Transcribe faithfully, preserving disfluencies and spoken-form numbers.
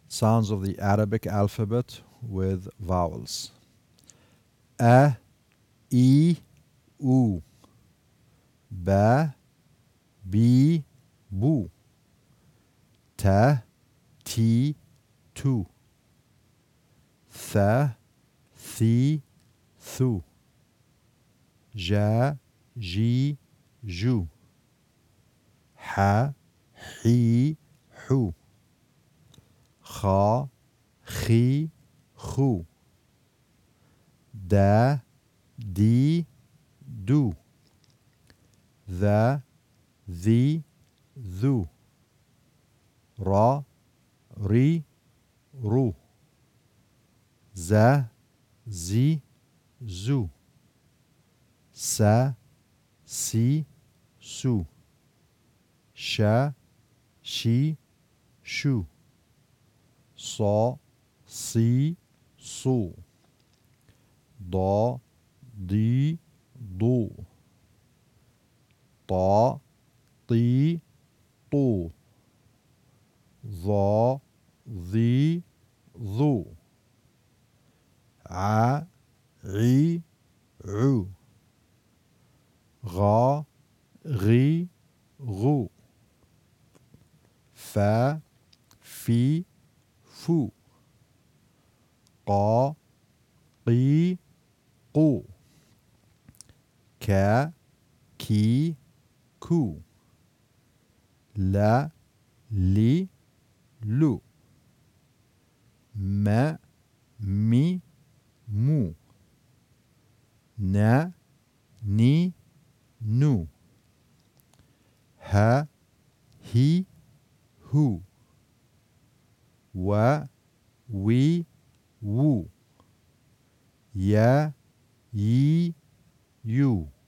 sounds of the Arabic alphabet with vowels. A, I, U. Ba, Bi, Bu. Ta, Ti, Tu. Tha, Thi, Thu. Ja, Ji, Ju. Ha, Hi, Hu. Kha, Khi, Khu. Da, Di, Du. Tha, Thi, Thu. Ra, Ri, Ru. Za, Zi, Zu. Sa, Si, Su. Sha, Shi, Shu. Sa, Si, Su. Da, Di, Du. Ta, Ti, Tu. Dha, Dhi, Dhu. A, Ri, Ru. Gha, Ghi, Ghu. Fa, Fi, Fu. Qa, Qi, Qu. Ka, Ki, Ku. La, Li, Lu. Ma, Mi, Mu. Na, Ni, Nu. Ha, Hi, Hu. Wa, Wi, Wu. Ya, Yi, You.